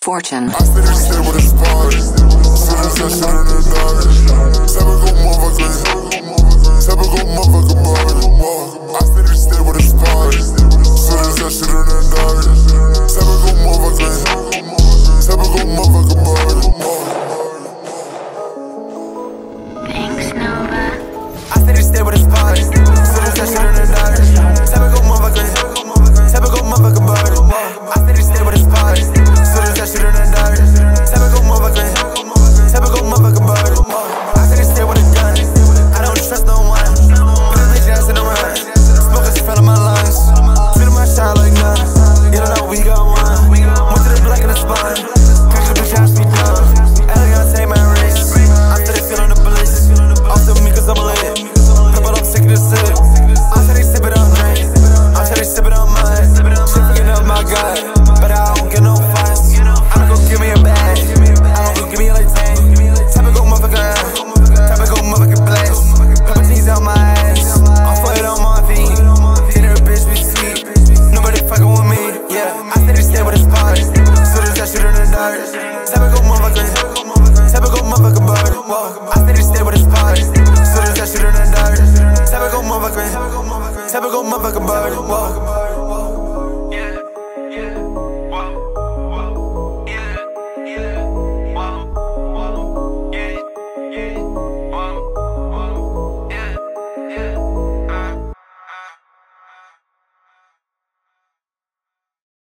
Fortune. I stay to stay with a spot. Sit and set shit in the dark. Typical motherfucker. Typical motherfucker boy. I stay to stay with a spot. Sit and set shit in the dark. Typical motherfucker.